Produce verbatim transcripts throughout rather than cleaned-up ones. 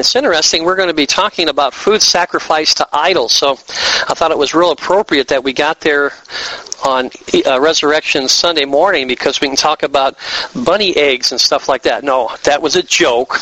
it's interesting, we're going to be talking about food sacrificed to idols. So I thought it was real appropriate that we got there on uh, Resurrection Sunday morning, because we can talk about bunny eggs and stuff like that. No, that was a joke.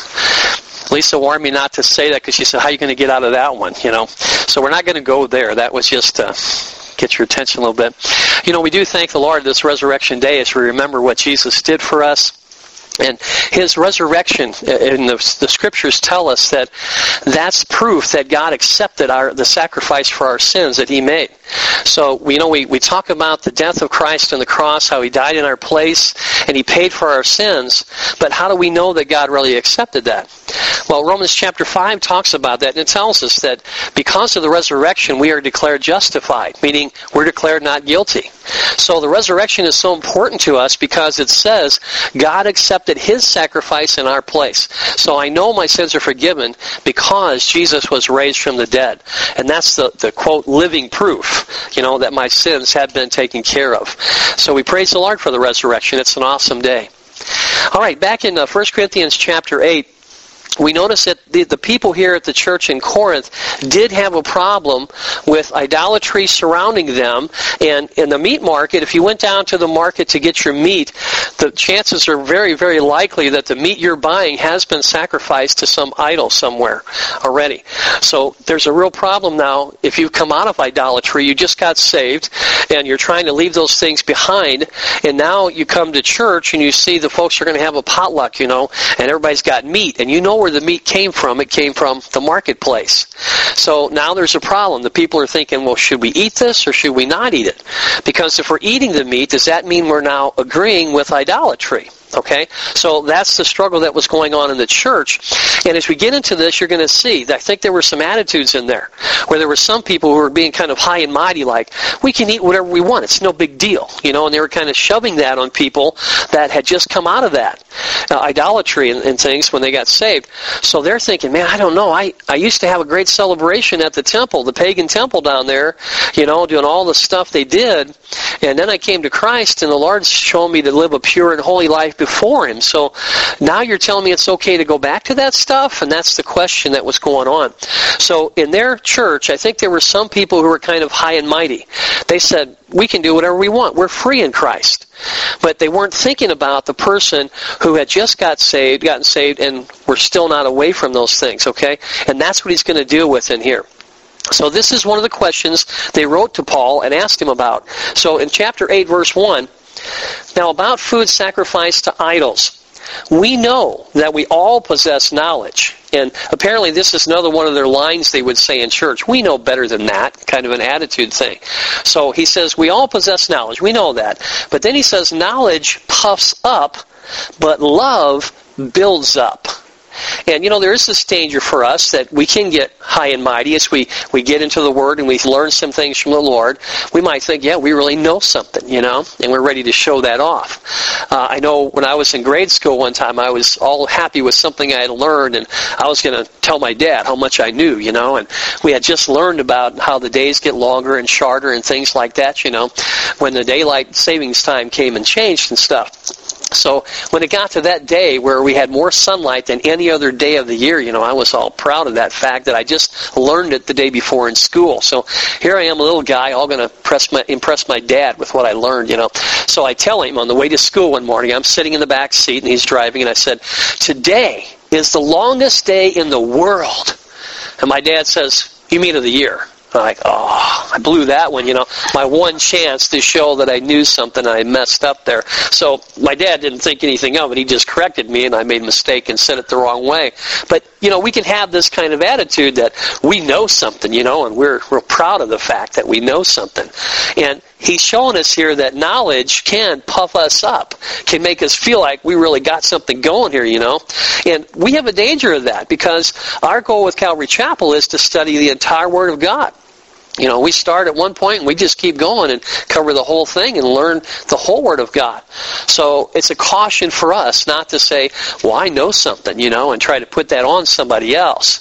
Lisa warned me not to say that because she said, how are you going to get out of that one? You know, so we're not going to go there. That was just to get your attention a little bit. You know, we do thank the Lord this Resurrection Day as we remember what Jesus did for us. And his resurrection, in the, the scriptures tell us that that's proof that God accepted our the sacrifice for our sins that he made. So, you know, we, we talk about the death of Christ on the cross, how he died in our place, and he paid for our sins. But how do we know that God really accepted that? Well, Romans chapter five talks about that, and it tells us that because of the resurrection, we are declared justified, meaning we're declared not guilty. So the resurrection is so important to us because it says God accepted his sacrifice in our place. So I know my sins are forgiven because Jesus was raised from the dead. And that's the, the quote, living proof, you know, that my sins have been taken care of. So we praise the Lord for the resurrection. It's an awesome day. All right, back in uh, First Corinthians chapter eight, we notice that the, the people here at the church in Corinth did have a problem with idolatry surrounding them. And in the meat market, if you went down to the market to get your meat, the chances are very, very likely that the meat you're buying has been sacrificed to some idol somewhere already. So there's a real problem now. If you've come out of idolatry, you just got saved, and you're trying to leave those things behind, and now you come to church and you see the folks are going to have a potluck, you know, and everybody's got meat, and you know where the meat came from. It came from the marketplace. So now there's a problem. The people are thinking, well, should we eat this or should we not eat it? Because if we're eating the meat, does that mean we're now agreeing with idolatry? Okay, so that's the struggle that was going on in the church. And as we get into this, you're going to see, I think there were some attitudes in there, where there were some people who were being kind of high and mighty, like, we can eat whatever we want, it's no big deal, you know, and they were kind of shoving that on people that had just come out of that, uh, idolatry and, and things when they got saved. So they're thinking, man, I don't know, I, I used to have a great celebration at the temple, the pagan temple down there, you know, doing all the stuff they did, and then I came to Christ, and the Lord's shown me to live a pure and holy life before him. So now you're telling me it's okay to go back to that stuff? And that's the question that was going on. So in their church, I think there were some people who were kind of high and mighty. They said, we can do whatever we want. We're free in Christ. But they weren't thinking about the person who had just got saved, gotten saved, and were still not away from those things, okay? And that's what he's going to deal with in here. So this is one of the questions they wrote to Paul and asked him about. So in chapter eight, verse one, now about food sacrificed to idols, we know that we all possess knowledge. And apparently this is another one of their lines they would say in church. We know better than that, kind of an attitude thing. So he says, we all possess knowledge. We know that. But then he says, knowledge puffs up, but love builds up. And, you know, there is this danger for us that we can get high and mighty as we, we get into the Word and we learn some things from the Lord. We might think, yeah, we really know something, you know, and we're ready to show that off. Uh, I know when I was in grade school one time, I was all happy with something I had learned, and I was going to tell my dad how much I knew, you know, and we had just learned about how the days get longer and shorter and things like that, you know, when the daylight savings time came and changed and stuff. So when it got to that day where we had more sunlight than any other day of the year, you know, I was all proud of that fact that I just learned it the day before in school. So here I am, a little guy, all going to impress my, impress my dad with what I learned, you know. So I tell him on the way to school one morning, I'm sitting in the back seat and he's driving, and I said, today is the longest day in the world. And my dad says, you mean of the year? I'm like, oh, I blew that one, you know. My one chance to show that I knew something, I messed up there. So my dad didn't think anything of it. He just corrected me, and I made a mistake and said it the wrong way. But, you know, we can have this kind of attitude that we know something, you know, and we're, we're proud of the fact that we know something. And he's showing us here that knowledge can puff us up, can make us feel like we really got something going here, you know. And we have a danger of that because our goal with Calvary Chapel is to study the entire Word of God. You know, we start at one point and we just keep going and cover the whole thing and learn the whole Word of God. So it's a caution for us not to say, well, I know something, you know, and try to put that on somebody else.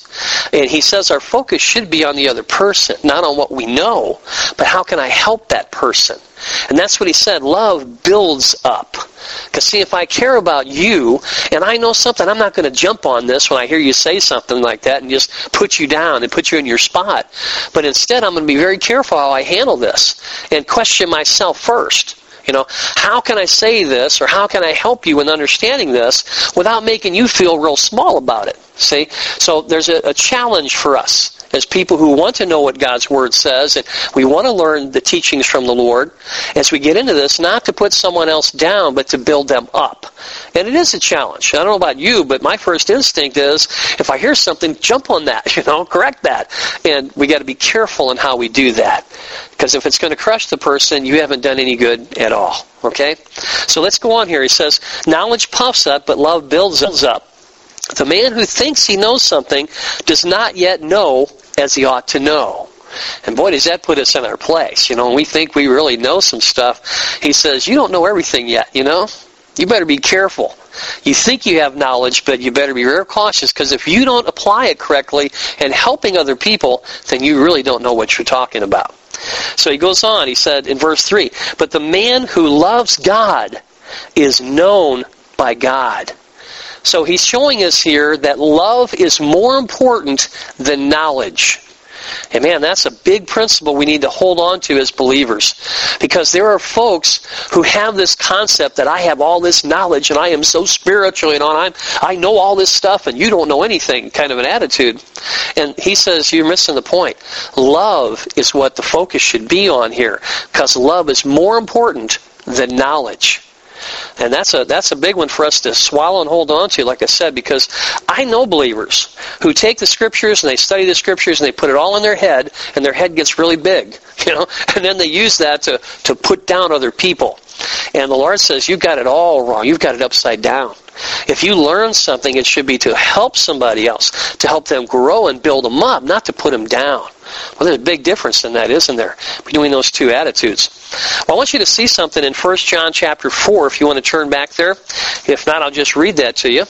And he says our focus should be on the other person, not on what we know, but how can I help that person? And that's what he said. Love builds up. Because see, if I care about you, and I know something, I'm not going to jump on this when I hear you say something like that and just put you down and put you in your spot. But instead, I'm going to be very careful how I handle this and question myself first. You know, how can I say this, or how can I help you in understanding this without making you feel real small about it? See? So there's a, a challenge for us as people who want to know what God's Word says, and we want to learn the teachings from the Lord as we get into this, not to put someone else down, but to build them up. And it is a challenge. I don't know about you, but my first instinct is, if I hear something, jump on that, you know, correct that. And we got to be careful in how we do that. Because if it's going to crush the person, you haven't done any good at all. Okay? So let's go on here. He says, knowledge puffs up, but love builds up. The man who thinks he knows something does not yet know as he ought to know. And boy, does that put us in our place. You know, when we think we really know some stuff, he says, you don't know everything yet, you know? You better be careful. You think you have knowledge, but you better be very cautious, because if you don't apply it correctly and helping other people, then you really don't know what you're talking about. So he goes on, he said in verse three, but the man who loves God is known by God. So he's showing us here that love is more important than knowledge. And man, that's a big principle we need to hold on to as believers. Because there are folks who have this concept that I have all this knowledge and I am so spiritual, you know, and I'm, I know all this stuff and you don't know anything, kind of an attitude. And he says, you're missing the point. Love is what the focus should be on here. Because love is more important than knowledge. And that's a that's a big one for us to swallow and hold on to, like I said, because I know believers who take the Scriptures and they study the Scriptures and they put it all in their head, and their head gets really big, you know, and then they use that to, to put down other people. And the Lord says, you've got it all wrong. You've got it upside down. If you learn something, it should be to help somebody else, to help them grow and build them up, not to put them down. Well, there's a big difference in that, isn't there, between those two attitudes. Well, I want you to see something in First John chapter four, if you want to turn back there. If not, I'll just read that to you.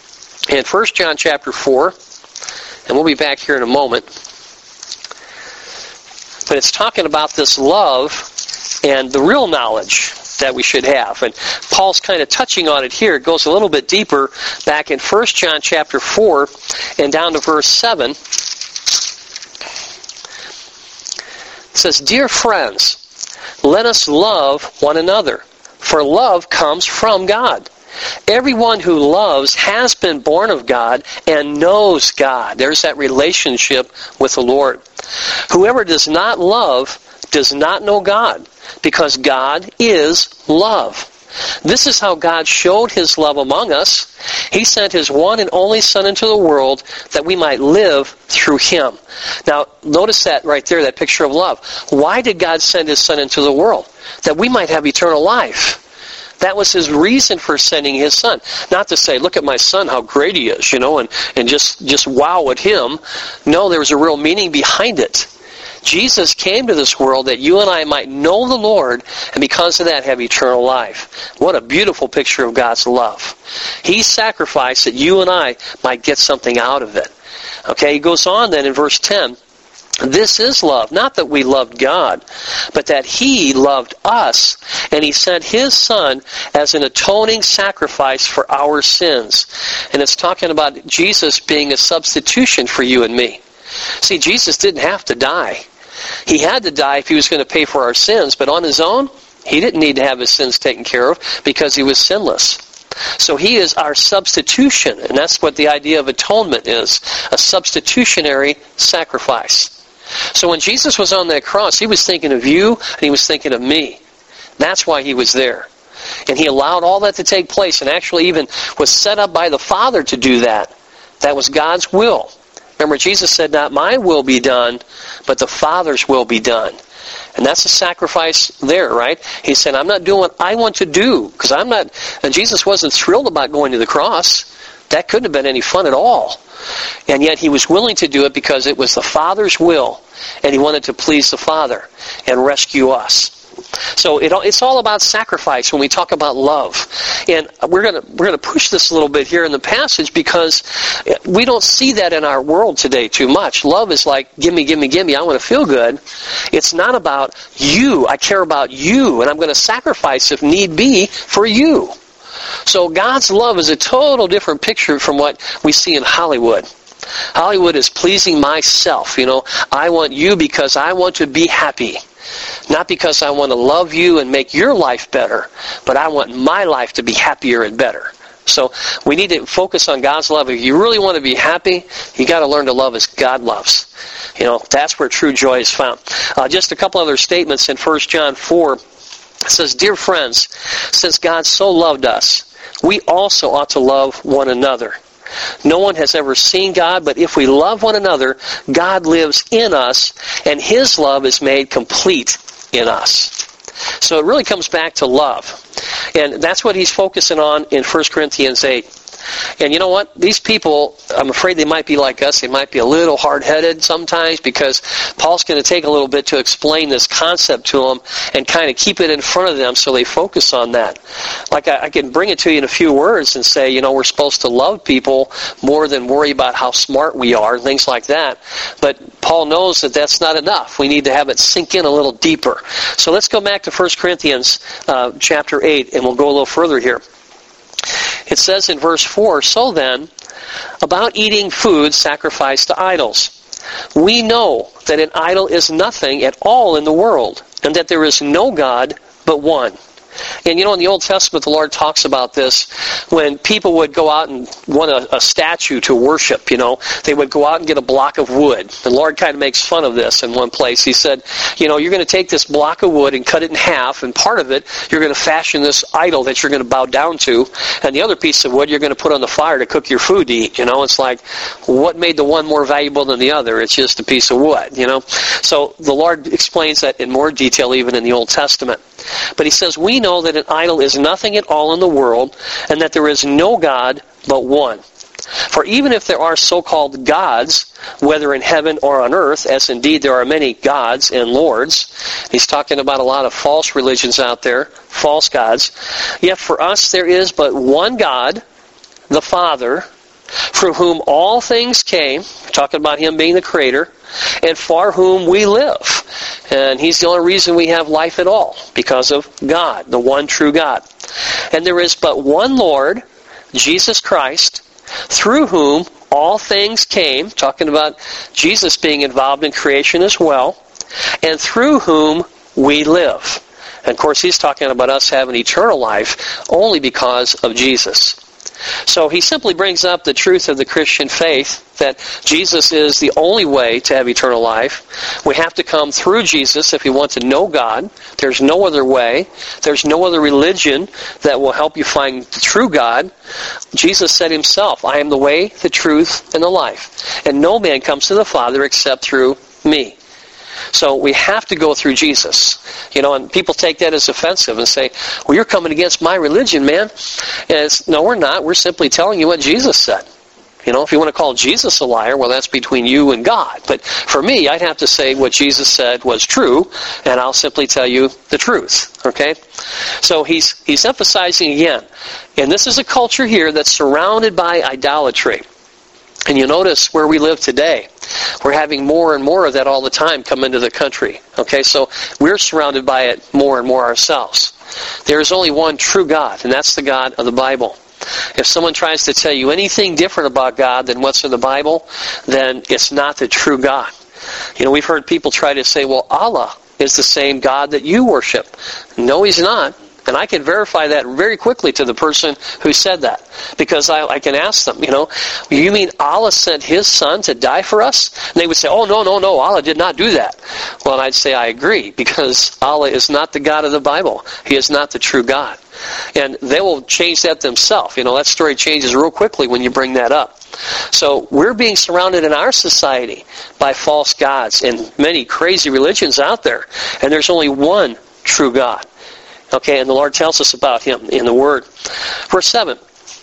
In First John chapter four, and we'll be back here in a moment. But it's talking about this love and the real knowledge that we should have. And Paul's kind of touching on it here. It goes a little bit deeper back in First John chapter four and down to verse seven. It says, dear friends, let us love one another, for love comes from God. Everyone who loves has been born of God and knows God. There's that relationship with the Lord. Whoever does not love does not know God, because God is love. This is how God showed His love among us. He sent His one and only Son into the world that we might live through Him. Now, notice that right there, that picture of love. Why did God send His Son into the world? That we might have eternal life. That was His reason for sending His Son. Not to say, look at my son, how great he is, you know, and, and just, just wow at him. No, there was a real meaning behind it. Jesus came to this world that you and I might know the Lord, and because of that have eternal life. What a beautiful picture of God's love. He sacrificed that you and I might get something out of it. Okay, he goes on then in verse ten. This is love, not that we loved God, but that He loved us, and He sent His Son as an atoning sacrifice for our sins. And it's talking about Jesus being a substitution for you and me. See, Jesus didn't have to die. He had to die if He was going to pay for our sins, but on His own, He didn't need to have His sins taken care of because He was sinless. So He is our substitution, and that's what the idea of atonement is, a substitutionary sacrifice. So when Jesus was on that cross, He was thinking of you and He was thinking of me. That's why He was there. And He allowed all that to take place, and actually even was set up by the Father to do that. That was God's will. Remember, Jesus said, not my will be done, but the Father's will be done. And that's a sacrifice there, right? He said, I'm not doing what I want to do, because I'm not, and Jesus wasn't thrilled about going to the cross. That couldn't have been any fun at all. And yet He was willing to do it because it was the Father's will, and He wanted to please the Father and rescue us. So it, it's all about sacrifice when we talk about love. And we're going to we're going to push this a little bit here in the passage because we don't see that in our world today too much. Love is like, give me, give me, give me, I want to feel good. It's not about you. I care about you, and I'm going to sacrifice if need be for you. So God's love is a total different picture from what we see in Hollywood. Hollywood is pleasing myself. You know, I want you because I want to be happy. Not because I want to love you and make your life better, but I want my life to be happier and better. So we need to focus on God's love. If you really want to be happy, you got to learn to love as God loves. You know, that's where true joy is found. Uh, just a couple other statements in First John four. It says, "Dear friends, since God so loved us, we also ought to love one another. No one has ever seen God, but if we love one another, God lives in us, and His love is made complete in us." So it really comes back to love. And that's what he's focusing on in First Corinthians eight. And you know what? These people, I'm afraid they might be like us. They might be a little hard-headed sometimes because Paul's going to take a little bit to explain this concept to them and kind of keep it in front of them so they focus on that. Like I, I can bring it to you in a few words and say, you know, we're supposed to love people more than worry about how smart we are and things like that. But Paul knows that that's not enough. We need to have it sink in a little deeper. So let's go back to First Corinthians uh, chapter eight, and we'll go a little further here. It says in verse four, "So then, about eating food sacrificed to idols. We know that an idol is nothing at all in the world, and that there is no God but one." And you know, in the Old Testament, the Lord talks about this when people would go out and want a, a statue to worship, you know. They would go out and get a block of wood. The Lord kind of makes fun of this in one place. He said, you know, you're going to take this block of wood and cut it in half, and part of it, you're going to fashion this idol that you're going to bow down to, and the other piece of wood you're going to put on the fire to cook your food to eat, you know. It's like, what made the one more valuable than the other? It's just a piece of wood, you know. So the Lord explains that in more detail even in the Old Testament. But he says, we know that an idol is nothing at all in the world, and that there is no God but one. For even if there are so-called gods, whether in heaven or on earth, as indeed there are many gods and lords, he's talking about a lot of false religions out there, false gods, yet for us there is but one God, the Father, from whom all things came, we're talking about Him being the Creator, and for whom we live. And He's the only reason we have life at all, because of God, the one true God. And there is but one Lord, Jesus Christ, through whom all things came, talking about Jesus being involved in creation as well, and through whom we live. And of course, he's talking about us having eternal life only because of Jesus. So he simply brings up the truth of the Christian faith, that Jesus is the only way to have eternal life. We have to come through Jesus if we want to know God. There's no other way. There's no other religion that will help you find the true God. Jesus said himself, I am the way, the truth, and the life. And no man comes to the Father except through me. So we have to go through Jesus. You know, and people take that as offensive and say, well, you're coming against my religion, man. And it's, no, we're not. We're simply telling you what Jesus said. You know, if you want to call Jesus a liar, well, that's between you and God. But for me, I'd have to say what Jesus said was true, and I'll simply tell you the truth. Okay? So he's he's emphasizing again, and this is a culture here that's surrounded by idolatry. And you notice where we live today, we're having more and more of that all the time come into the country. Okay, so we're surrounded by it more and more ourselves. There is only one true God, and that's the God of the Bible. If someone tries to tell you anything different about God than what's in the Bible, then it's not the true God. You know, we've heard people try to say, well, Allah is the same God that you worship. No, He's not. And I can verify that very quickly to the person who said that. Because I, I can ask them, you know, you mean Allah sent His Son to die for us? And they would say, oh, no, no, no, Allah did not do that. Well, and I'd say I agree, because Allah is not the God of the Bible. He is not the true God. And they will change that themselves. You know, that story changes real quickly when you bring that up. So we're being surrounded in our society by false gods and many crazy religions out there. And there's only one true God. Okay, and the Lord tells us about Him in the Word. Verse seven.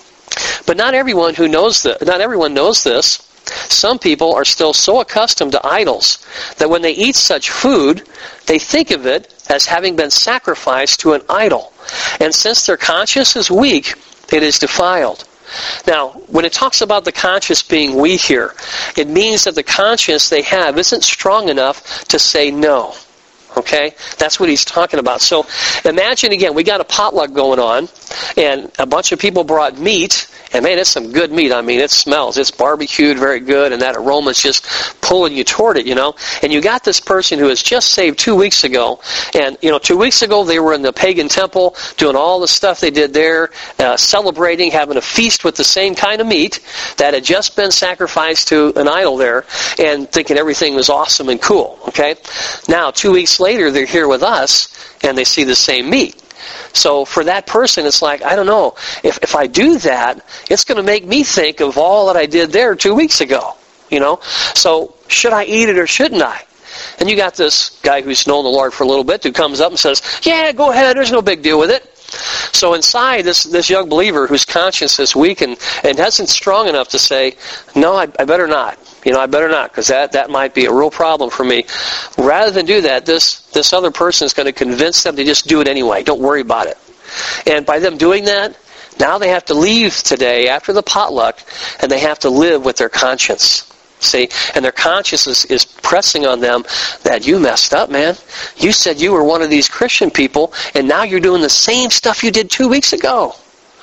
But not everyone who knows this, not everyone knows this. Some people are still so accustomed to idols that when they eat such food, they think of it as having been sacrificed to an idol. And since their conscience is weak, it is defiled. Now, when it talks about the conscience being weak here, it means that the conscience they have isn't strong enough to say no. Okay? That's what he's talking about. So imagine, again, we got a potluck going on, and a bunch of people brought meat, and man, it's some good meat. I mean, it smells. It's barbecued very good, and that aroma's just pulling you toward it, you know. And you got this person who was just saved two weeks ago, and, you know, two weeks ago they were in the pagan temple doing all the stuff they did there, uh, celebrating, having a feast with the same kind of meat that had just been sacrificed to an idol there, and thinking everything was awesome and cool, okay? Now, two weeks later, they're here with us, and they see the same meat. So for that person, it's like, I don't know, if if I do that, it's going to make me think of all that I did there two weeks ago, you know? So should I eat it or shouldn't I? And you got this guy who's known the Lord for a little bit who comes up and says, yeah, go ahead, there's no big deal with it. So inside, this this young believer whose conscience is weak and, and isn't strong enough to say, no, I, I better not. You know, I better not, because that, that might be a real problem for me. Rather than do that, this, this other person is going to convince them to just do it anyway. Don't worry about it. And by them doing that, now they have to leave today after the potluck, and they have to live with their conscience. See? And their conscience is, is pressing on them that you messed up, man. You said you were one of these Christian people, and now you're doing the same stuff you did two weeks ago.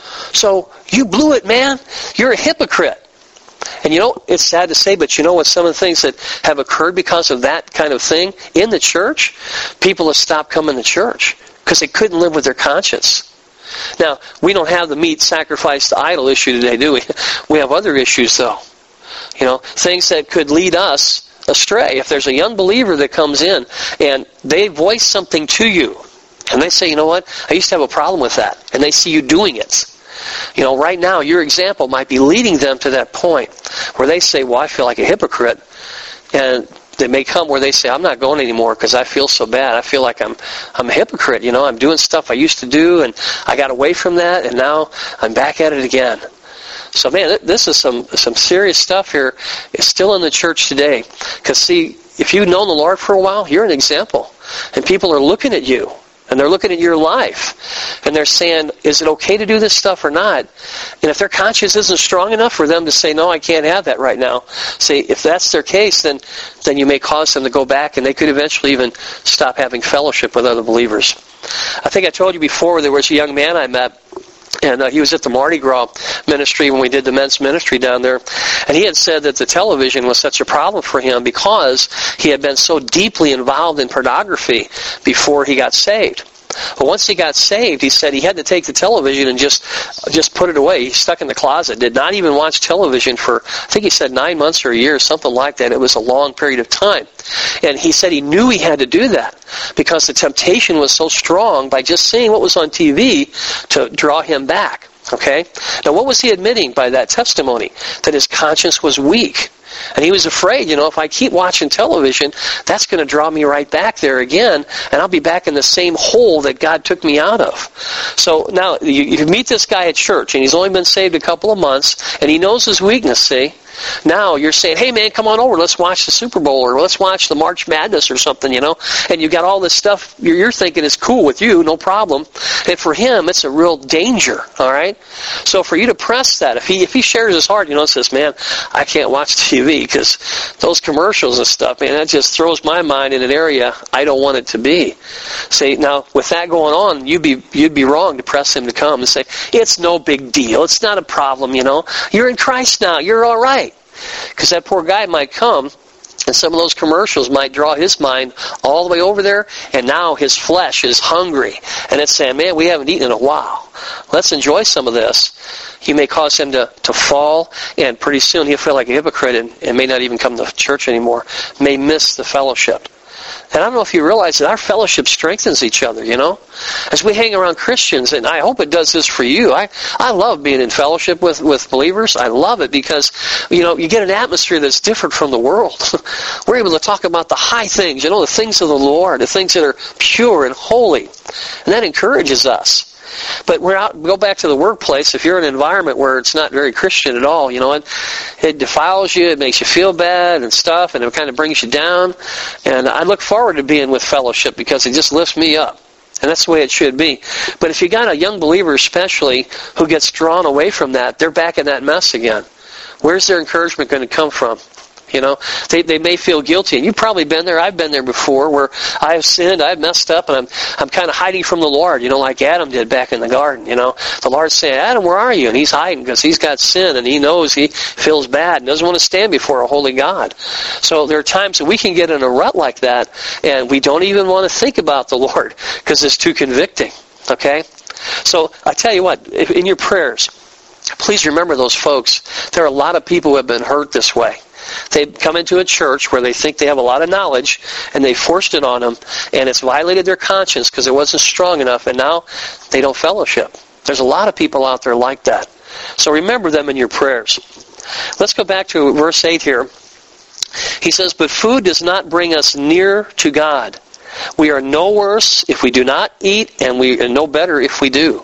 So you blew it, man. You're a hypocrite. And you know, it's sad to say, but you know what some of the things that have occurred because of that kind of thing in the church? People have stopped coming to church because they couldn't live with their conscience. Now, we don't have the meat sacrificed to idol issue today, do we? We have other issues, though. You know, things that could lead us astray. If there's a young believer that comes in and they voice something to you, and they say, you know what, I used to have a problem with that, and they see you doing it. You know, right now, your example might be leading them to that point where they say, well, I feel like a hypocrite. And they may come where they say, I'm not going anymore because I feel so bad. I feel like I'm I'm a hypocrite. You know, I'm doing stuff I used to do, and I got away from that, and now I'm back at it again. So, man, this is some, some serious stuff here. It's still in the church today. Because, see, if you've known the Lord for a while, you're an example. And people are looking at you. And they're looking at your life, and they're saying, is it okay to do this stuff or not? And if their conscience isn't strong enough for them to say, no, I can't have that right now, say, if that's their case, then, then you may cause them to go back, and they could eventually even stop having fellowship with other believers. I think I told you before there was a young man I met, and uh, he was at the Mardi Gras ministry when we did the men's ministry down there. And he had said that the television was such a problem for him because he had been so deeply involved in pornography before he got saved. But once he got saved, he said he had to take the television and just just put it away. He stuck in the closet, did not even watch television for, I think he said nine months or a year, something like that. It was a long period of time. And he said he knew he had to do that because the temptation was so strong by just seeing what was on T V to draw him back. Okay? Now, what was he admitting by that testimony? That his conscience was weak. And he was afraid, you know, if I keep watching television, that's going to draw me right back there again, and I'll be back in the same hole that God took me out of. So now, you, you meet this guy at church, and he's only been saved a couple of months, and he knows his weakness, see? Now you're saying, hey man, come on over, let's watch the Super Bowl, or let's watch the March Madness or something, you know? And you got all this stuff you're, you're thinking is cool with you, no problem. And for him, it's a real danger, all right? So for you to press that, if he if he shares his heart, you know, and says, man, I can't watch T V because those commercials and stuff, man, that just throws my mind in an area I don't want it to be. See, now with that going on, you'd be you'd be wrong to press him to come and say, it's no big deal, it's not a problem, you know? You're in Christ now, you're all right. Because that poor guy might come, and some of those commercials might draw his mind all the way over there, and now his flesh is hungry. And it's saying, man, we haven't eaten in a while. Let's enjoy some of this. You may cause him to, to fall, and pretty soon he'll feel like a hypocrite and, and may not even come to church anymore, may miss the fellowship. And I don't know if you realize that our fellowship strengthens each other, you know? As we hang around Christians, and I hope it does this for you. I, I love being in fellowship with, with believers. I love it because, you know, you get an atmosphere that's different from the world. We're able to talk about the high things, you know, the things of the Lord, the things that are pure and holy. And that encourages us. But we're out, go back to the workplace. If you're in an environment where it's not very Christian at all, you know, it, it defiles you, it makes you feel bad and stuff, and it kind of brings you down. And I look forward to being with fellowship because it just lifts me up. And that's the way it should be. But if you got a young believer especially who gets drawn away from that, they're back in that mess again. Where's their encouragement going to come from? You know, they they may feel guilty, and you've probably been there. I've been there before, where I have sinned, I've messed up, and I'm I'm kind of hiding from the Lord. You know, like Adam did back in the garden. You know, the Lord's saying, "Adam, where are you?" And he's hiding because he's got sin, and he knows he feels bad and doesn't want to stand before a holy God. So there are times that we can get in a rut like that, and we don't even want to think about the Lord because it's too convicting. Okay, so I tell you what, if, in your prayers, please remember those folks. There are a lot of people who have been hurt this way. They come into a church where they think they have a lot of knowledge, and they forced it on them, and it's violated their conscience because it wasn't strong enough, and now they don't fellowship. There's a lot of people out there like that. So remember them in your prayers. Let's go back to verse eight here. He says, "But food does not bring us near to God. We are no worse if we do not eat, and we are no better if we do."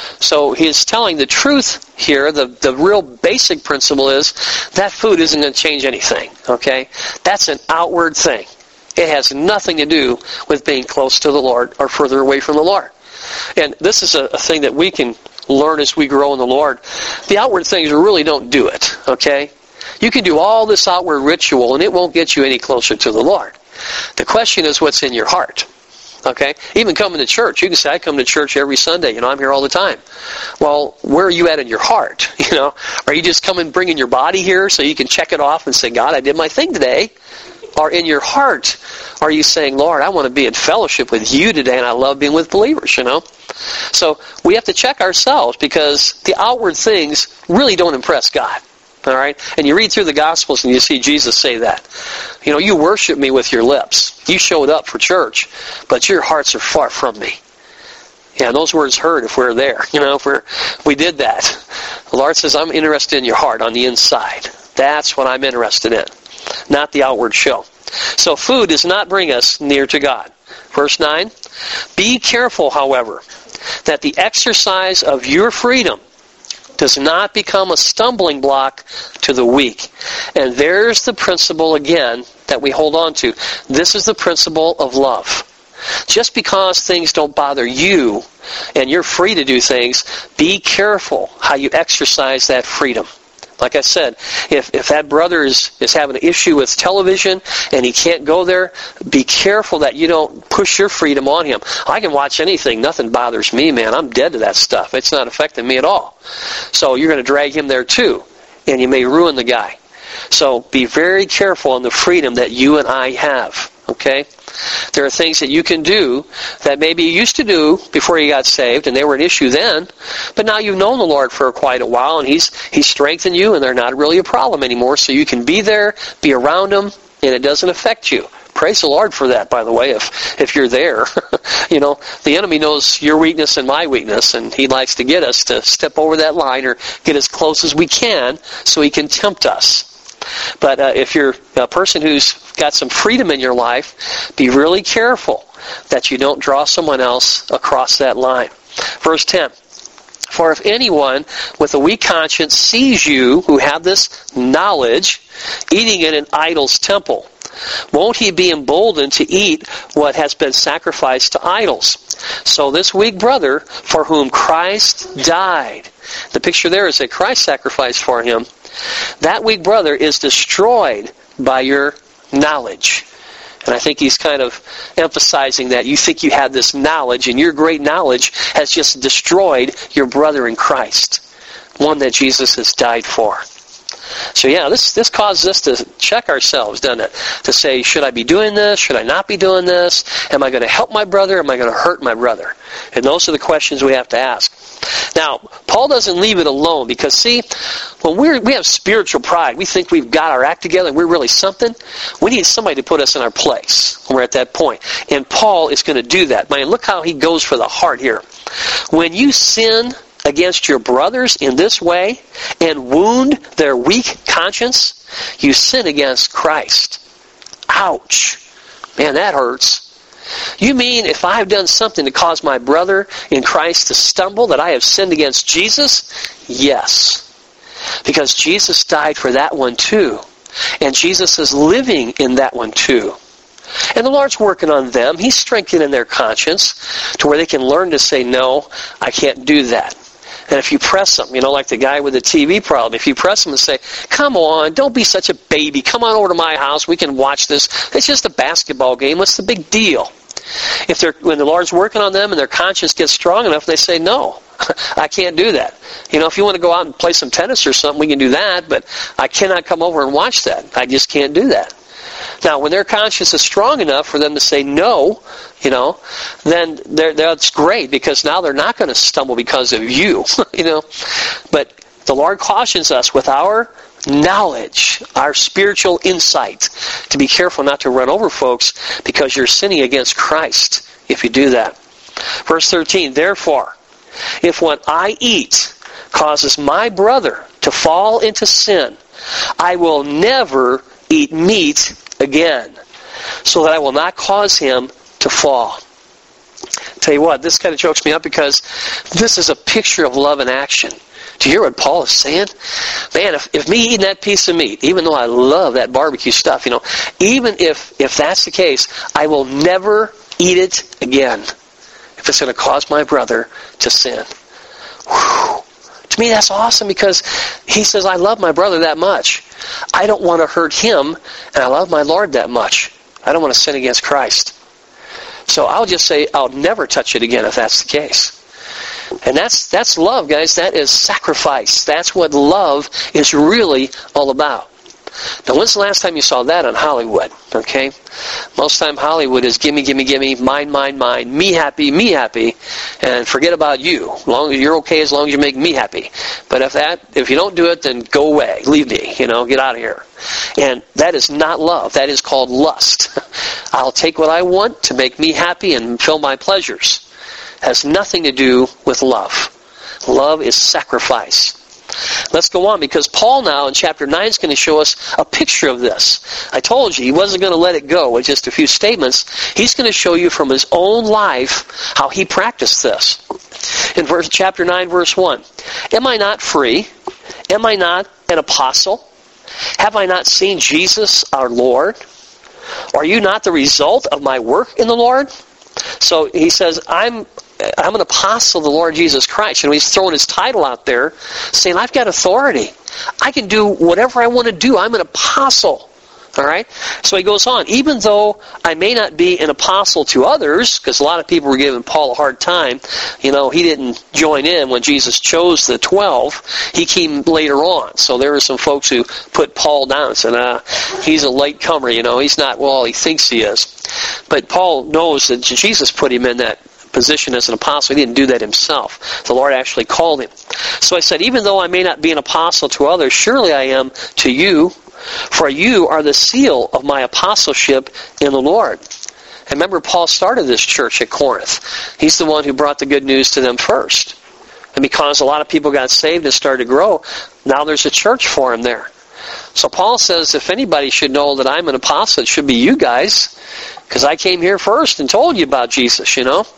So he's telling the truth here. The, the real basic principle is that food isn't going to change anything. Okay? That's an outward thing. It has nothing to do with being close to the Lord or further away from the Lord. And this is a, a thing that we can learn as we grow in the Lord. The outward things really don't do it. Okay? You can do all this outward ritual and it won't get you any closer to the Lord. The question is what's in your heart. Okay? Even coming to church. You can say, I come to church every Sunday. You know, I'm here all the time. Well, where are you at in your heart? You know, are you just coming bringing your body here so you can check it off and say, God, I did my thing today? Or in your heart, are you saying, Lord, I want to be in fellowship with you today and I love being with believers, you know? So we have to check ourselves because the outward things really don't impress God. All right? And you read through the Gospels and you see Jesus say that. You know, you worship me with your lips. You showed up for church, but your hearts are far from me. Yeah, and those words hurt if we're there. You know, if we're, we did that. The Lord says, I'm interested in your heart on the inside. That's what I'm interested in, not the outward show. So food does not bring us near to God. Verse nine, be careful, however, that the exercise of your freedom does not become a stumbling block to the weak. And there's the principle again that we hold on to. This is the principle of love. Just because things don't bother you and you're free to do things, be careful how you exercise that freedom. Like I said, if, if that brother is, is having an issue with television and he can't go there, be careful that you don't push your freedom on him. I can watch anything. Nothing bothers me, man. I'm dead to that stuff. It's not affecting me at all. So you're going to drag him there too, and you may ruin the guy. So be very careful on the freedom that you and I have. Okay? There are things that you can do that maybe you used to do before you got saved, and they were an issue then, but now you've known the Lord for quite a while, and He's He's strengthened you, and they're not really a problem anymore, so you can be there, be around them, and it doesn't affect you. Praise the Lord for that, by the way, if if you're there. You know, the enemy knows your weakness and my weakness, and he likes to get us to step over that line or get as close as we can so he can tempt us. But uh, if you're a person who's got some freedom in your life, be really careful that you don't draw someone else across that line. Verse ten, for if anyone with a weak conscience sees you who have this knowledge eating in an idol's temple, won't he be emboldened to eat what has been sacrificed to idols? So this weak brother for whom Christ died, the picture there is that Christ sacrificed for him, that weak brother is destroyed by your knowledge. And I think he's kind of emphasizing that you think you have this knowledge, and your great knowledge has just destroyed your brother in Christ, one that Jesus has died for. So yeah, this this causes us to check ourselves, doesn't it? To say, should I be doing this? Should I not be doing this? Am I going to help my brother? Am I going to hurt my brother? And those are the questions we have to ask. Now, Paul doesn't leave it alone because, see, when we're, we have spiritual pride, we think we've got our act together and we're really something. We need somebody to put us in our place when we're at that point. And Paul is going to do that. Man, look how he goes for the heart here. When you sin against your brothers in this way and wound their weak conscience, you sin against Christ. Ouch. Man, that hurts. You mean if I have done something to cause my brother in Christ to stumble, that I have sinned against Jesus? Yes. Because Jesus died for that one too. And Jesus is living in that one too. And the Lord's working on them. He's strengthening their conscience to where they can learn to say, no, I can't do that. And if you press them, you know, like the guy with the T V problem, if you press them and say, come on, don't be such a baby. Come on over to my house. We can watch this. It's just a basketball game. What's the big deal? If they're, when the Lord's working on them and their conscience gets strong enough, they say, no, I can't do that. You know, if you want to go out and play some tennis or something, we can do that, but I cannot come over and watch that. I just can't do that. Now, when their conscience is strong enough for them to say no, you know, then they're, that's great, because now they're not going to stumble because of you, you know. But the Lord cautions us with our knowledge, our spiritual insight, to be careful not to run over folks because you're sinning against Christ if you do that. Verse thirteen, therefore, if what I eat causes my brother to fall into sin, I will never eat meat again, so that I will not cause him to fall. Tell you what, this kind of chokes me up, because this is a picture of love in action. Do you hear what Paul is saying? Man, if, if me eating that piece of meat, even though I love that barbecue stuff, you know, even if, if that's the case, I will never eat it again if it's going to cause my brother to sin. Whew. To me, that's awesome, because he says, I love my brother that much. I don't want to hurt him, and I love my Lord that much. I don't want to sin against Christ. So I'll just say, I'll never touch it again if that's the case. And that's that's love, guys. That is sacrifice. That's what love is really all about. Now, when's the last time you saw that on Hollywood? Okay? Most time Hollywood is gimme, gimme, gimme, mine, mine, mine, me happy, me happy, and forget about you. As long as you're okay, as long as you make me happy. But if that, if you don't do it, then go away. Leave me. You know, get out of here. And that is not love. That is called lust. I'll take what I want to make me happy and fill my pleasures. It has nothing to do with love. Love is sacrifice. Let's go on, because Paul now in chapter nine is going to show us a picture of this. I told you he wasn't going to let it go with just a few statements. He's going to show you from his own life how he practiced this. In verse, chapter nine, verse one, am I not free? Am I not an apostle? Have I not seen Jesus our Lord? Are you not the result of my work in the Lord? So he says, I'm I'm an apostle of the Lord Jesus Christ. And he's throwing his title out there, saying, I've got authority. I can do whatever I want to do. I'm an apostle. All right? So he goes on, even though I may not be an apostle to others, because a lot of people were giving Paul a hard time, you know, he didn't join in when Jesus chose the twelve. He came later on. So there were some folks who put Paul down and said, ah, he's a late comer, you know, he's not what all he thinks he is. But Paul knows that Jesus put him in that position as an apostle. He didn't do that himself. The Lord actually called him. So I said, even though I may not be an apostle to others, surely I am to you, for you are the seal of my apostleship in the Lord. And remember, Paul started this church at Corinth. He's the one who brought the good news to them first. And because a lot of people got saved and started to grow, now there's a church for him there. So Paul says, if anybody should know that I'm an apostle, it should be you guys, because I came here first and told you about Jesus, you know.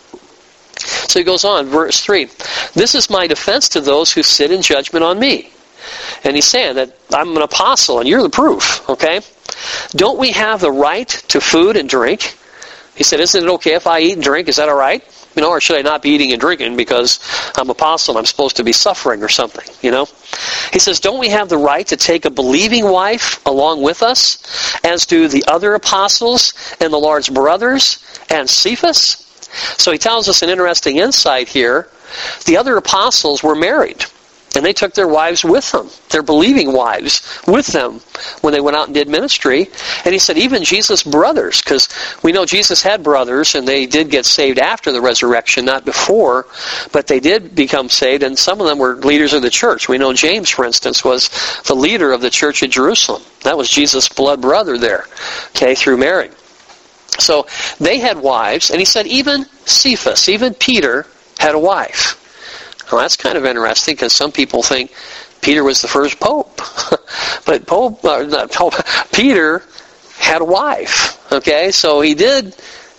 So he goes on, verse three. This is my defense to those who sit in judgment on me. And he's saying that I'm an apostle, and you're the proof, okay? Don't we have the right to food and drink? He said, isn't it okay if I eat and drink? Is that all right? You know, or should I not be eating and drinking because I'm an apostle and I'm supposed to be suffering or something, you know? He says, don't we have the right to take a believing wife along with us, as do the other apostles and the Lord's brothers and Cephas? So he tells us an interesting insight here. The other apostles were married, and they took their wives with them, their believing wives with them when they went out and did ministry. And he said even Jesus' brothers, because we know Jesus had brothers, and they did get saved after the resurrection, not before, but they did become saved, and some of them were leaders of the church. We know James, for instance, was the leader of the church at Jerusalem. That was Jesus' blood brother there, okay, through Mary. So they had wives, and he said even Cephas, even Peter, had a wife. Well, that's kind of interesting, because some people think Peter was the first pope. But Pope, uh, not Pope, Peter had a wife. Okay, so he did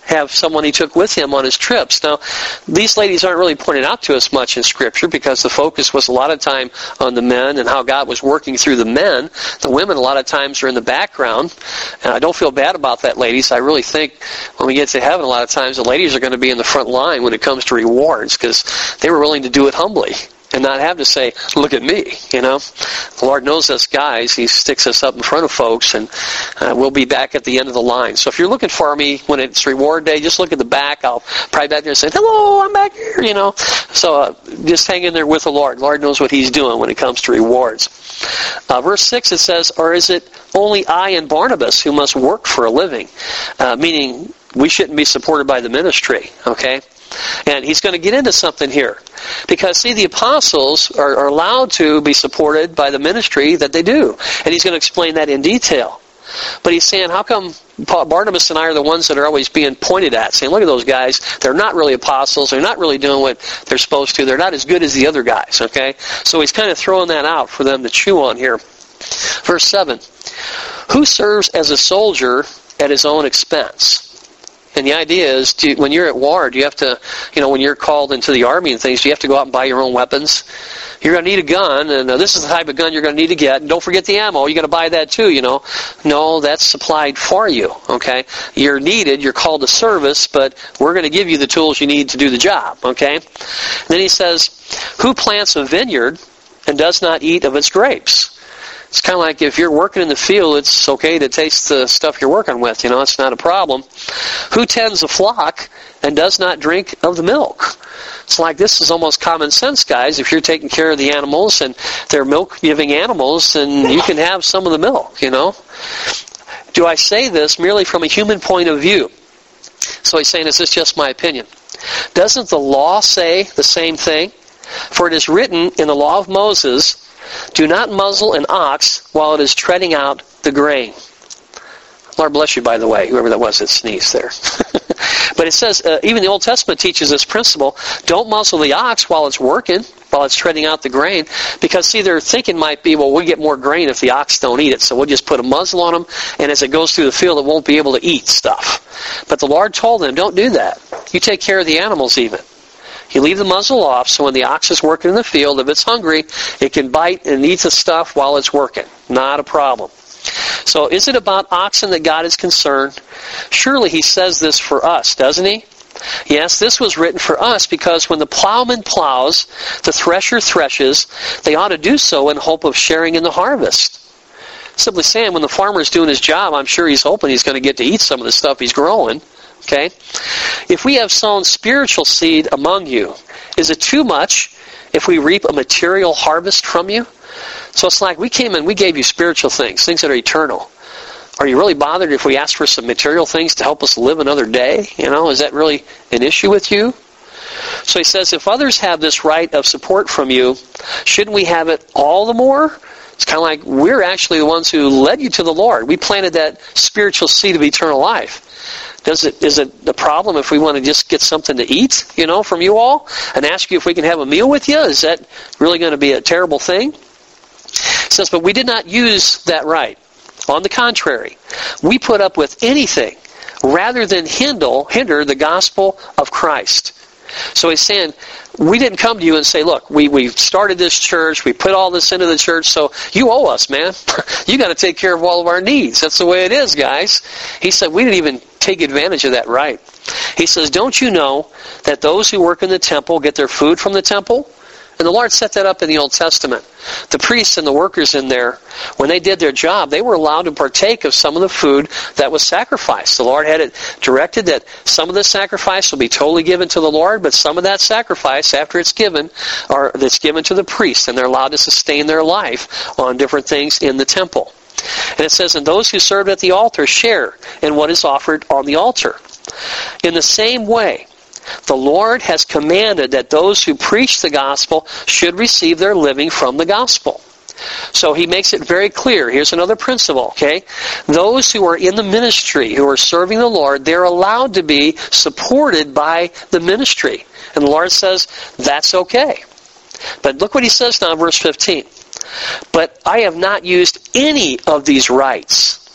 have someone he took with him on his trips. Now, these ladies aren't really pointed out to us much in Scripture because the focus was a lot of time on the men and how God was working through the men. The women a lot of times are in the background. And I don't feel bad about that, ladies. I really think when we get to heaven, a lot of times the ladies are going to be in the front line when it comes to rewards because they were willing to do it humbly and not have to say, look at me, you know. The Lord knows us guys. He sticks us up in front of folks, and uh, we'll be back at the end of the line. So if you're looking for me when it's reward day, just look at the back. I'll probably back there and say, hello, I'm back here, you know. So uh, just hang in there with the Lord. The Lord knows what He's doing when it comes to rewards. Uh, verse six, it says, or is it only I and Barnabas who must work for a living? Uh, meaning we shouldn't be supported by the ministry, okay? And he's going to get into something here. Because, see, the apostles are, are allowed to be supported by the ministry that they do. And he's going to explain that in detail. But he's saying, how come Barnabas and I are the ones that are always being pointed at? Saying, look at those guys. They're not really apostles. They're not really doing what they're supposed to. They're not as good as the other guys, okay? So he's kind of throwing that out for them to chew on here. Verse seven. Who serves as a soldier at his own expense? And the idea is, do you, when you're at war, do you have to, you know, when you're called into the army and things, do you have to go out and buy your own weapons? You're going to need a gun, and uh, this is the type of gun you're going to need to get. And don't forget the ammo. You're going to buy that too, you know. No, that's supplied for you, okay? You're needed. You're called to service, but we're going to give you the tools you need to do the job, okay? And then he says, who plants a vineyard and does not eat of its grapes? It's kind of like if you're working in the field, it's okay to taste the stuff you're working with. You know, it's not a problem. Who tends a flock and does not drink of the milk? It's like this is almost common sense, guys. If you're taking care of the animals and they're milk-giving animals, then you can have some of the milk, you know. Do I say this merely from a human point of view? So he's saying, is this just my opinion? Doesn't the law say the same thing? For it is written in the law of Moses, do not muzzle an ox while it is treading out the grain. Lord bless you, by the way, whoever that was that sneezed there. But it says, uh, even the Old Testament teaches this principle, don't muzzle the ox while it's working, while it's treading out the grain. Because, see, their thinking might be, well, we'll get more grain if the ox don't eat it, so we'll just put a muzzle on them, and as it goes through the field, it won't be able to eat stuff. But the Lord told them, don't do that. You take care of the animals even. You leave the muzzle off, so when the ox is working in the field, if it's hungry, it can bite and eat the stuff while it's working. Not a problem. So is it about oxen that God is concerned? Surely He says this for us, doesn't He? Yes, this was written for us because when the plowman plows, the thresher threshes, they ought to do so in hope of sharing in the harvest. Simply saying, when the farmer's doing his job, I'm sure he's hoping he's going to get to eat some of the stuff he's growing. Okay? If we have sown spiritual seed among you, is it too much if we reap a material harvest from you? So it's like we came in, we gave you spiritual things, things that are eternal. Are you really bothered if we ask for some material things to help us live another day? You know, is that really an issue with you? So he says, if others have this right of support from you, shouldn't we have it all the more? It's kind of like we're actually the ones who led you to the Lord. We planted that spiritual seed of eternal life. Does it, is it a problem if we want to just get something to eat, you know, from you all and ask you if we can have a meal with you? Is that really going to be a terrible thing? It says, but we did not use that right. On the contrary, we put up with anything rather than hinder, hinder the gospel of Christ. So he's saying, we didn't come to you and say, look, we, we started this church, we put all this into the church, so you owe us, man. You got to take care of all of our needs. That's the way it is, guys. He said, we didn't even take advantage of that right. He says, don't you know that those who work in the temple get their food from the temple? And the Lord set that up in the Old Testament. The priests and the workers in there, when they did their job, they were allowed to partake of some of the food that was sacrificed. The Lord had it directed that some of the sacrifice will be totally given to the Lord, but some of that sacrifice, after it's given, are that's given to the priests, and they're allowed to sustain their life on different things in the temple. And it says, and those who served at the altar share in what is offered on the altar. In the same way, the Lord has commanded that those who preach the gospel should receive their living from the gospel. So he makes it very clear. Here's another principle, okay? Those who are in the ministry, who are serving the Lord, they're allowed to be supported by the ministry. And the Lord says, that's okay. But look what he says now in verse fifteen. But I have not used any of these rights.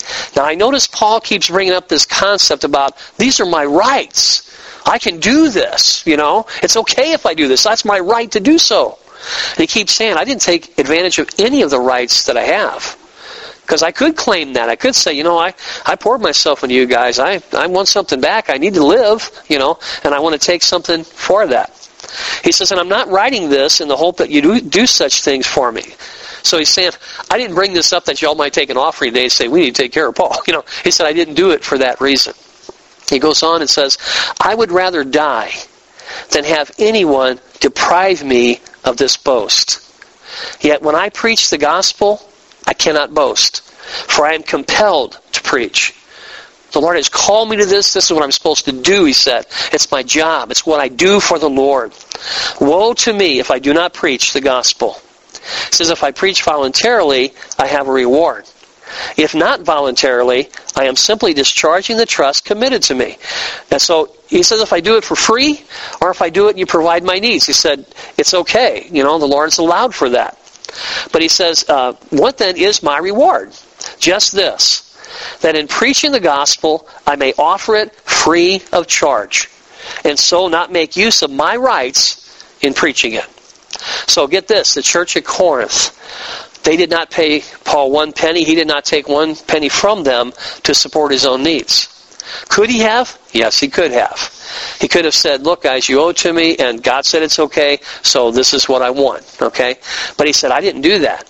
Now I notice Paul keeps bringing up this concept about, these are my rights. I can do this, you know. It's okay if I do this. That's my right to do so. And he keeps saying, I didn't take advantage of any of the rights that I have. Because I could claim that. I could say, you know, I, I poured myself into you guys. I, I want something back. I need to live, you know, and I want to take something for that. He says, and I'm not writing this in the hope that you do, do such things for me. So he's saying, I didn't bring this up that y'all might take an offering today and say, we need to take care of Paul. You know, he said, I didn't do it for that reason. He goes on and says, I would rather die than have anyone deprive me of this boast. Yet when I preach the gospel, I cannot boast, for I am compelled to preach. The Lord has called me to this. This is what I'm supposed to do, he said. It's my job. It's what I do for the Lord. Woe to me if I do not preach the gospel. He says, if I preach voluntarily, I have a reward. If not voluntarily, I am simply discharging the trust committed to me. And so he says, if I do it for free, or if I do it and you provide my needs, he said, it's okay. You know, the Lord's allowed for that. But he says, uh, what then is my reward? Just this, that in preaching the gospel, I may offer it free of charge, and so not make use of my rights in preaching it. So get this, the church at Corinth, they did not pay Paul one penny. He did not take one penny from them to support his own needs. Could he have? Yes, he could have. He could have said, look guys, you owe it to me, and God said it's okay, so this is what I want. Okay? But he said, I didn't do that.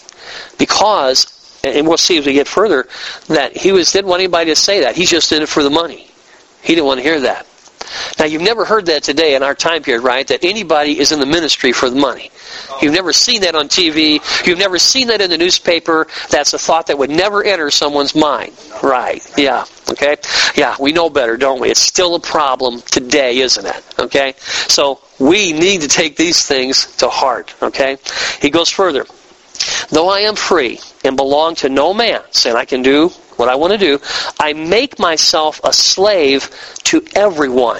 Because, and we'll see as we get further, that he was didn't want anybody to say that. He just did it for the money. He didn't want to hear that. Now, you've never heard that today in our time period, right? That anybody is in the ministry for the money. You've never seen that on T V. You've never seen that in the newspaper. That's a thought that would never enter someone's mind. Right. Yeah. Okay? Yeah, we know better, don't we? It's still a problem today, isn't it? Okay? So, we need to take these things to heart. Okay? He goes further. Though I am free and belong to no man, saying I can do what I want to do, I make myself a slave to everyone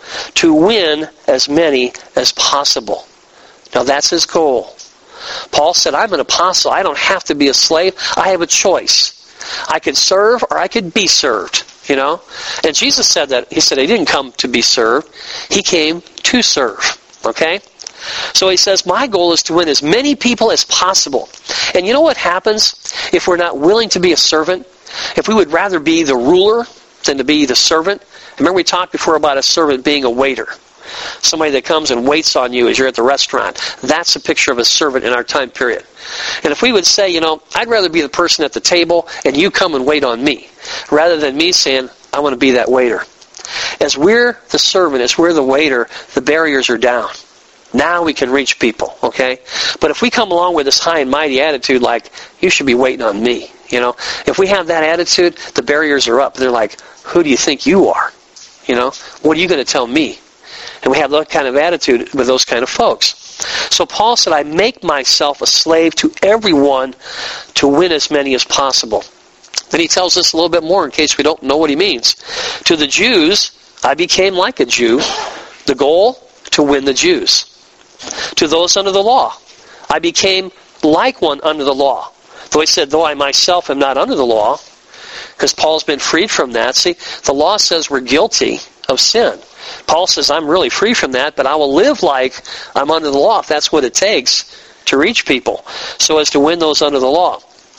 to win as many as possible. Now that's his goal. Paul said, I'm an apostle. I don't have to be a slave. I have a choice. I could serve or I could be served. You know? And Jesus said that. He said he didn't come to be served. He came to serve. Okay? So he says, my goal is to win as many people as possible. And you know what happens if we're not willing to be a servant? If we would rather be the ruler than to be the servant? Remember we talked before about a servant being a waiter. Somebody that comes and waits on you as you're at the restaurant. That's a picture of a servant in our time period. And if we would say, you know, I'd rather be the person at the table and you come and wait on me, rather than me saying, I want to be that waiter. As we're the servant, as we're the waiter, the barriers are down. Now we can reach people, okay? But if we come along with this high and mighty attitude like, you should be waiting on me, you know? If we have that attitude, the barriers are up. They're like, who do you think you are? You know? What are you going to tell me? And we have that kind of attitude with those kind of folks. So Paul said, I make myself a slave to everyone to win as many as possible. Then he tells us a little bit more in case we don't know what he means. To the Jews, I became like a Jew. The goal, to win the Jews. To those under the law, I became like one under the law. Though he said, though I myself am not under the law, because Paul's been freed from that. See, the law says we're guilty of sin. Paul says, I'm really free from that, but I will live like I'm under the law if that's what it takes to reach people, so as to win those under the law.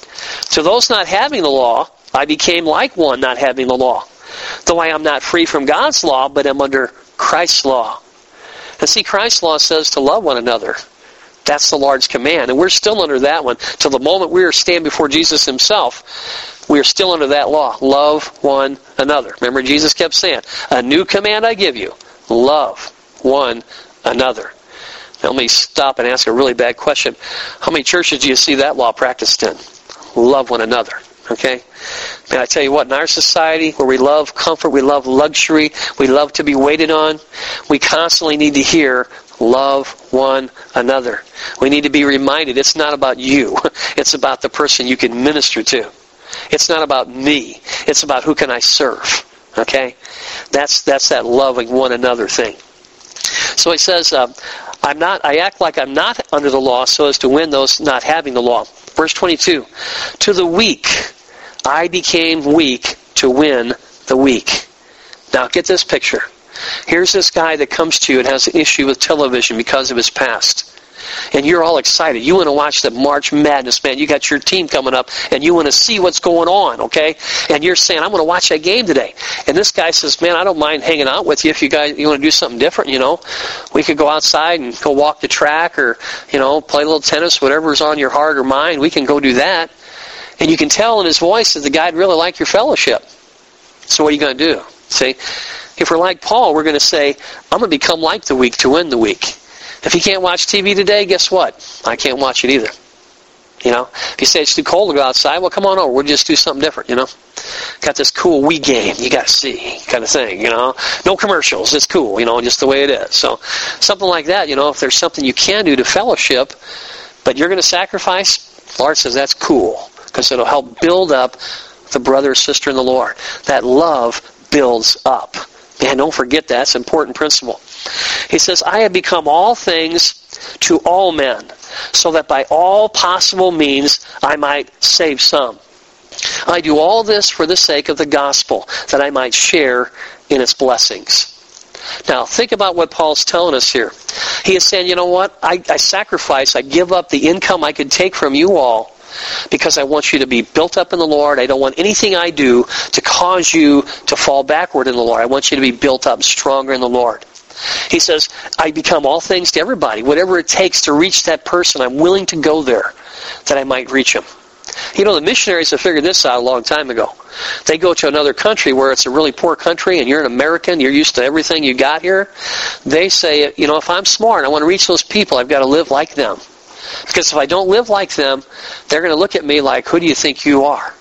To those not having the law, I became like one not having the law. Though I am not free from God's law, but am under Christ's law. And see, Christ's law says to love one another. That's the Lord's command. And we're still under that one. Till the moment we are stand before Jesus himself, we are still under that law. Love one another. Remember, Jesus kept saying, a new command I give you. Love one another. Now, let me stop and ask a really bad question. How many churches do you see that law practiced in? Love one another. Okay? And I tell you what, in our society where we love comfort, we love luxury, we love to be waited on, we constantly need to hear, love one another. We need to be reminded it's not about you. It's about the person you can minister to. It's not about me. It's about who can I serve. Okay? That's that's that loving one another thing. So he says, uh, I'm not. I act like I'm not under the law so as to win those not having the law. Verse twenty-two, to the weak, I became weak to win the weak. Now get this picture. Here's this guy that comes to you and has an issue with television because of his past. And you're all excited. You want to watch the March Madness, man. You got your team coming up, and you want to see what's going on, okay? And you're saying, I'm going to watch that game today. And this guy says, man, I don't mind hanging out with you if you guys you want to do something different, you know. We could go outside and go walk the track or, you know, play a little tennis, whatever's on your heart or mind. We can go do that. And you can tell in his voice that the guy'd really like your fellowship. So what are you going to do? See? If we're like Paul, we're going to say, I'm going to become like the weak to win the weak. If you can't watch T V today, guess what? I can't watch it either. You know, if you say it's too cold to go outside, well, come on over. We'll just do something different, you know. Got this cool Wii game you got to see kind of thing, you know. No commercials. It's cool, you know, just the way it is. So something like that, you know, if there's something you can do to fellowship, but you're going to sacrifice, the Lord says that's cool because it'll help build up the brother or sister in the Lord. That love builds up. Man, don't forget that. It's an important principle. He says, I have become all things to all men, so that by all possible means I might save some. I do all this for the sake of the gospel, that I might share in its blessings. Now, think about what Paul's telling us here. He is saying, you know what? I, I sacrifice, I give up the income I could take from you all, because I want you to be built up in the Lord. I don't want anything I do to cause you to fall backward in the Lord. I want you to be built up stronger in the Lord. He says, I become all things to everybody. Whatever it takes to reach that person, I'm willing to go there that I might reach him. You know, the missionaries have figured this out a long time ago. They go to another country where it's a really poor country and you're an American, you're used to everything you got here. They say, you know, if I'm smart, I want to reach those people, I've got to live like them. Because if I don't live like them, they're going to look at me like, who do you think you are?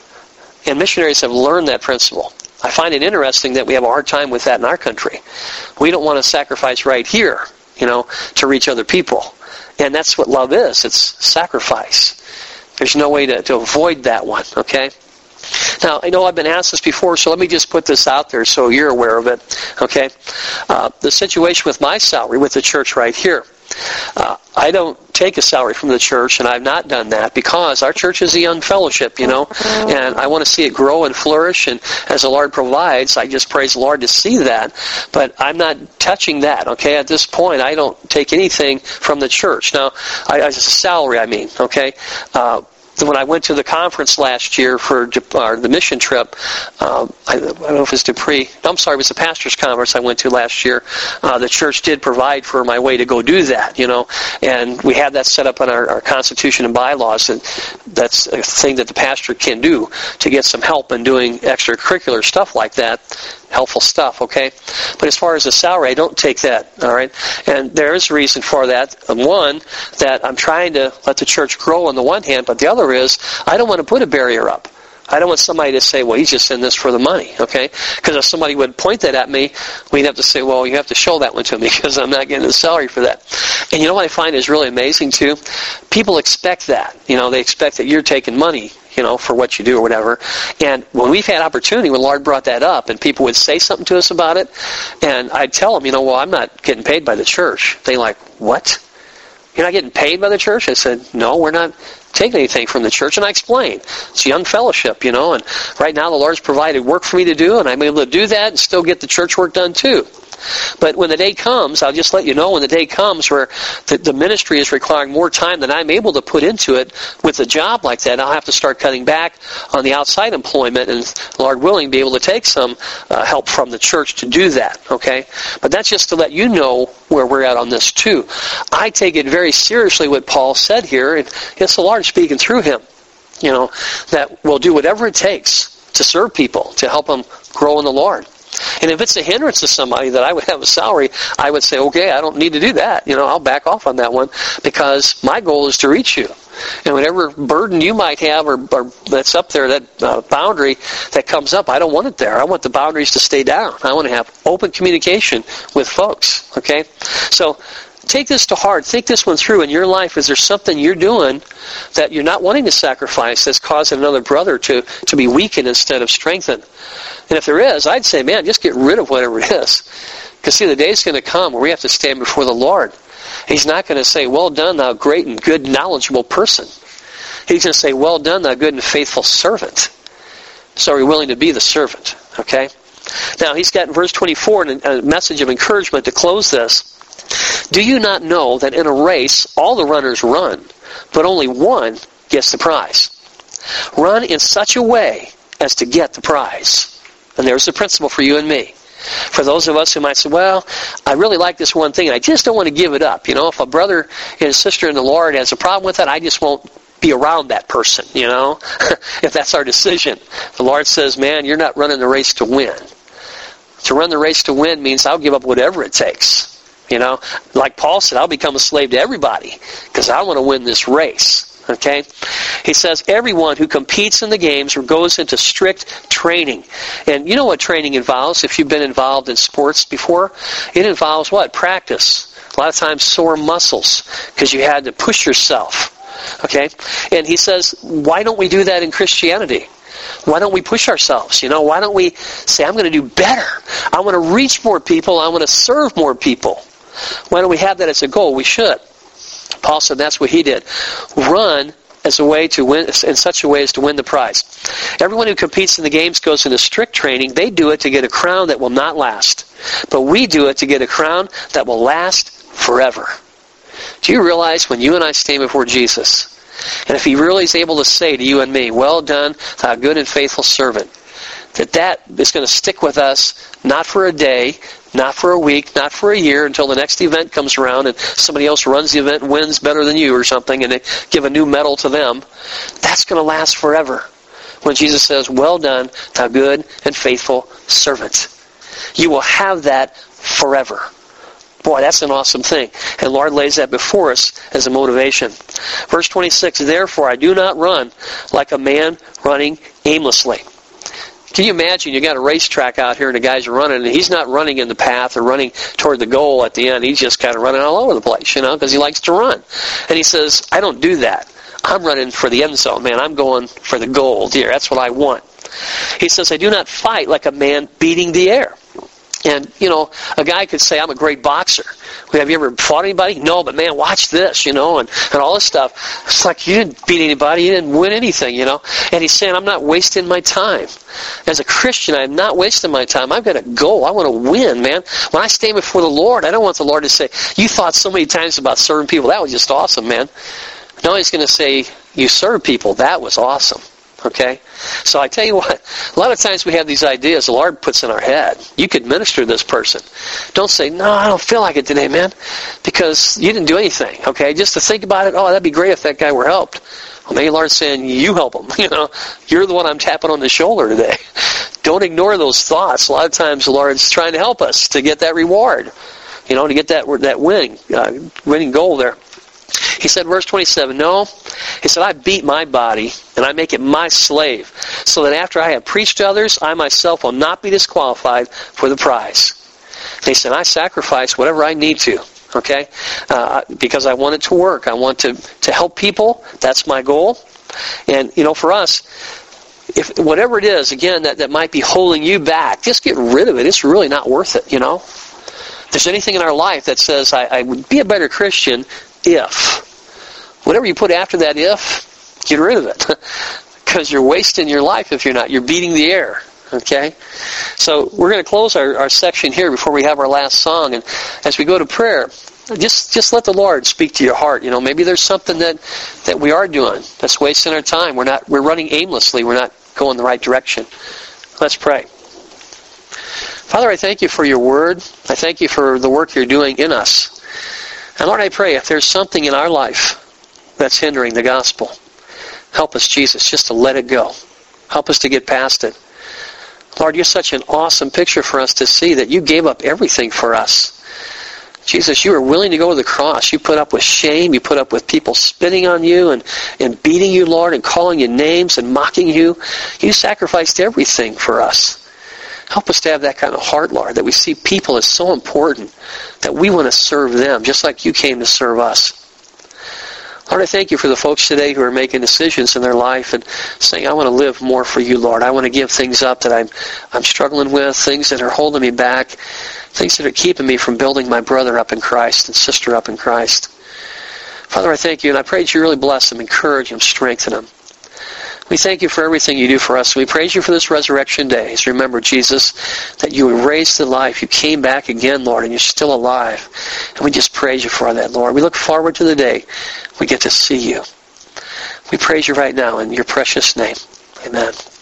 And missionaries have learned that principle. I find it interesting that we have a hard time with that in our country. We don't want to sacrifice right here, you know, to reach other people. And that's what love is. It's sacrifice. There's no way to, to avoid that one, okay? Now, I know I've been asked this before, so let me just put this out there so you're aware of it, okay? Uh, the situation with my salary with the church right here. Uh, I don't take a salary from the church, and I've not done that because our church is a young fellowship, you know, and I want to see it grow and flourish, and as the Lord provides, I just praise the Lord to see that, but I'm not touching that, okay? At this point, I don't take anything from the church. Now, I, as a salary, I mean, okay? Uh, When I went to the conference last year for uh, the mission trip, um, I, I don't know if it was Dupree. No, I'm sorry, it was the pastor's conference I went to last year. Uh, the church did provide for my way to go do that, you know, and we had that set up in our, our Constitution and bylaws, and that's a thing that the pastor can do to get some help in doing extracurricular stuff like that. Helpful stuff, okay? But as far as the salary, I don't take that, all right? And there is a reason for that. One, that I'm trying to let the church grow on the one hand, but the other is I don't want to put a barrier up. I don't want somebody to say, well, he's just in this for the money, okay? Because if somebody would point that at me, we'd have to say, well, you have to show that one to me because I'm not getting the salary for that. And you know what I find is really amazing, too? People expect that. You know, they expect that you're taking money, you know, for what you do or whatever. And when we've had opportunity, when the Lord brought that up, and people would say something to us about it, and I'd tell them, you know, well, I'm not getting paid by the church. They like, what? You're not getting paid by the church? I said, no, we're not taking anything from the church. And I explained, it's a young fellowship, you know, and right now the Lord's provided work for me to do, and I'm able to do that and still get the church work done too. But when the day comes, I'll just let you know, when the day comes where the, the ministry is requiring more time than I'm able to put into it with a job like that, I'll have to start cutting back on the outside employment and, Lord willing, be able to take some uh, help from the church to do that, okay? But that's just to let you know where we're at on this too. I take it very seriously what Paul said here, and it's the Lord speaking through him, you know, that we'll do whatever it takes to serve people, to help them grow in the Lord. And if it's a hindrance to somebody that I would have a salary, I would say, okay, I don't need to do that. You know, I'll back off on that one because my goal is to reach you. And whatever burden you might have or, or that's up there, that uh, boundary that comes up, I don't want it there. I want the boundaries to stay down. I want to have open communication with folks, okay? So take this to heart. Think this one through in your life. Is there something you're doing that you're not wanting to sacrifice that's causing another brother to, to be weakened instead of strengthened? And if there is, I'd say, man, just get rid of whatever it is. Because, see, the day's going to come where we have to stand before the Lord. He's not going to say, well done, thou great and good, knowledgeable person. He's going to say, well done, thou good and faithful servant. So are we willing to be the servant? Okay? Now, he's got in verse twenty-four a message of encouragement to close this. Do you not know that in a race all the runners run, but only one gets the prize? Run in such a way as to get the prize. And there's the principle for you and me. For those of us who might say, well, I really like this one thing, and I just don't want to give it up. You know, if a brother and sister in the Lord has a problem with that, I just won't be around that person, you know, if that's our decision. The Lord says, man, you're not running the race to win. To run the race to win means I'll give up whatever it takes. You know, like Paul said, I'll become a slave to everybody because I want to win this race. Okay? He says everyone who competes in the games or goes into strict training. And you know what training involves if you've been involved in sports before? It involves what? Practice. A lot of times sore muscles because you had to push yourself. Okay? And he says, why don't we do that in Christianity? Why don't we push ourselves? You know, why don't we say, I'm going to do better. I want to reach more people. I want to serve more people. Why don't we have that as a goal? We should. Paul said that's what he did. Run as a way to win, in such a way as to win the prize. Everyone who competes in the games goes into strict training. They do it to get a crown that will not last. But we do it to get a crown that will last forever. Do you realize when you and I stand before Jesus, and if he really is able to say to you and me, well done, thou good and faithful servant, that that is going to stick with us not for a day, not for a week, not for a year, until the next event comes around and somebody else runs the event and wins better than you or something, and they give a new medal to them. That's going to last forever. When Jesus says, well done, thou good and faithful servant. You will have that forever. Boy, that's an awesome thing. And Lord lays that before us as a motivation. Verse twenty-six, therefore I do not run like a man running aimlessly. Can you imagine you got a racetrack out here and the guys are running and he's not running in the path or running toward the goal at the end. He's just kind of running all over the place, you know, because he likes to run. And he says, I don't do that. I'm running for the end zone, man. I'm going for the goal here. That's what I want. He says, I do not fight like a man beating the air. And, you know, a guy could say, I'm a great boxer. Have you ever fought anybody? No, but man, watch this, you know, and, and all this stuff. It's like you didn't beat anybody. You didn't win anything, you know. And he's saying, I'm not wasting my time. As a Christian, I'm not wasting my time. I've got a goal. I want to win, man. When I stand before the Lord, I don't want the Lord to say, you thought so many times about serving people. That was just awesome, man. No, he's going to say, you serve people. That was awesome. Okay? So I tell you what, a lot of times we have these ideas the Lord puts in our head. You could minister to this person. Don't say, no, I don't feel like it today, man, because you didn't do anything. Okay? Just to think about it, oh, that'd be great if that guy were helped. Well, maybe the Lord's saying, you help him. You know, you're the one I'm tapping on the shoulder today. Don't ignore those thoughts. A lot of times the Lord's trying to help us to get that reward, you know, to get that that winning, uh, winning goal there. He said, verse twenty-seven, no, he said, I beat my body and I make it my slave, so that after I have preached to others, I myself will not be disqualified for the prize. And he said, I sacrifice whatever I need to, okay, uh, because I want it to work. I want to, to help people. That's my goal. And, you know, for us, if whatever it is, again, that, that might be holding you back, just get rid of it. It's really not worth it, you know. If there's anything in our life that says, I, I would be a better Christian if. Whatever you put after that if, get rid of it. Because you're wasting your life if you're not. You're beating the air. Okay? So we're going to close our, our section here before we have our last song. And as we go to prayer, just just let the Lord speak to your heart. You know, maybe there's something that, that we are doing that's wasting our time. We're not we're running aimlessly. We're not going the right direction. Let's pray. Father, I thank you for your word. I thank you for the work you're doing in us. And Lord, I pray if there's something in our life that's hindering the gospel, help us, Jesus, just to let it go. Help us to get past it. Lord, you're such an awesome picture for us to see that you gave up everything for us. Jesus, you were willing to go to the cross. You put up with shame. You put up with people spitting on you and, and beating you, Lord, and calling you names and mocking you. You sacrificed everything for us. Help us to have that kind of heart, Lord, that we see people as so important that we want to serve them just like you came to serve us. Lord, I thank you for the folks today who are making decisions in their life and saying, I want to live more for you, Lord. I want to give things up that I'm I'm struggling with, things that are holding me back, things that are keeping me from building my brother up in Christ and sister up in Christ. Father, I thank you, and I pray that you really bless them, encourage them, strengthen them. We thank you for everything you do for us. We praise you for this resurrection day. As remember, Jesus, that you were raised to life. You came back again, Lord, and you're still alive. And we just praise you for that, Lord. We look forward to the day we get to see you. We praise you right now in your precious name. Amen.